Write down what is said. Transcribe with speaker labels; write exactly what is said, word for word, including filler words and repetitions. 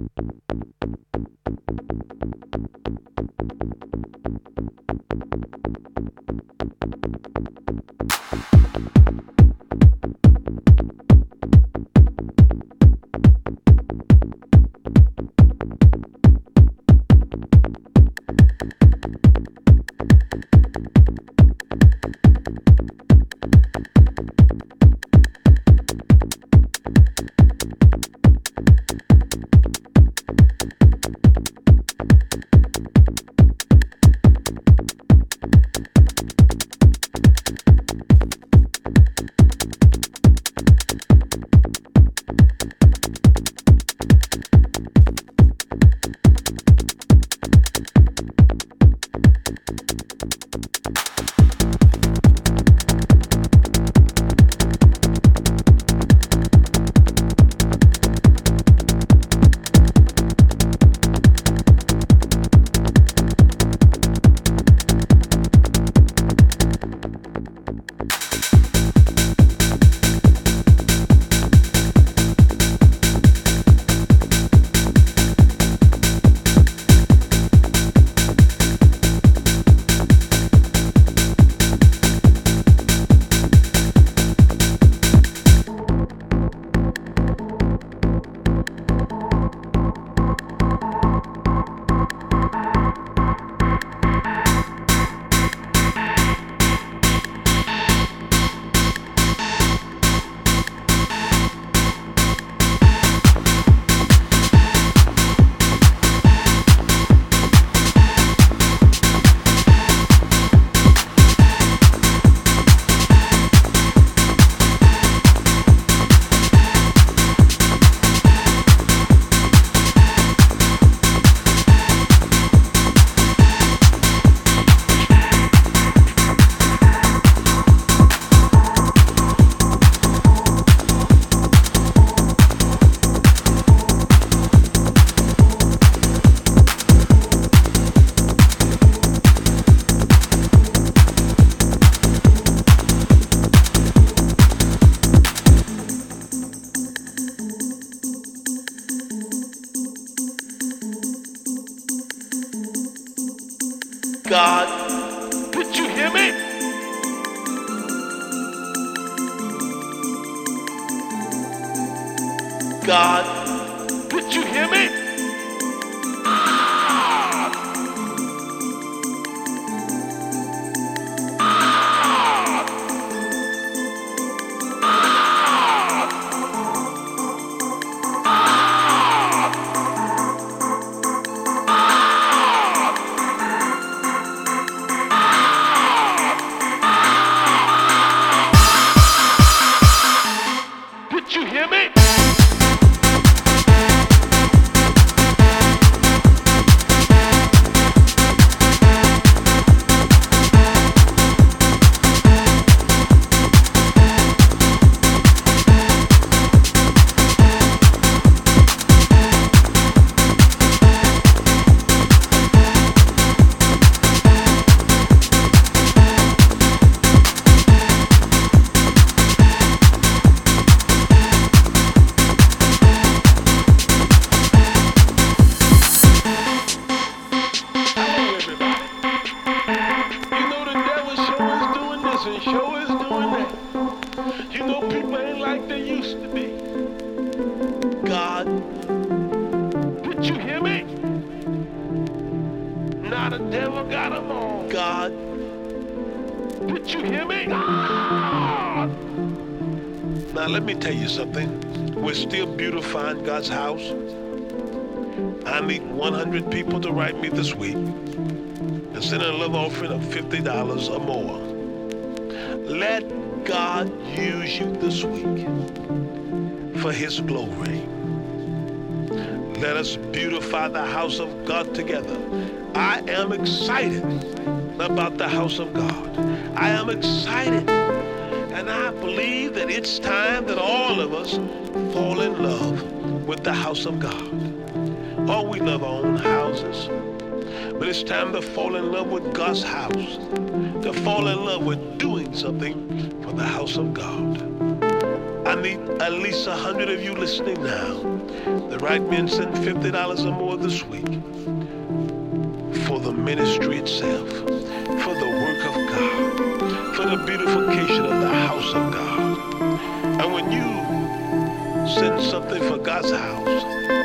Speaker 1: God, did you hear me? God, did you hear me? Ah! Ah! Ah! Did you hear me? And show is doing that. You know, people ain't like they used to be. God, did you hear me? Now the devil got them all. God, did you hear me? God. Now let me tell you something. We're still beautifying God's house. I need one hundred people to write me this week and send a love offering of fifty dollars or more. Let God use you this week for His glory. Let us beautify the house of God together. I am excited about the house of God. I am excited, and I believe that it's time that all of us fall in love with the house of God. Oh, we love our own houses, but it's time to fall in love with God's house, to fall in love with doing something for the house of God. I need at least a hundred of you listening now The right men send fifty dollars or more this week for the ministry itself, for the work of God, for the beautification of the house of God. And when you send something for God's house,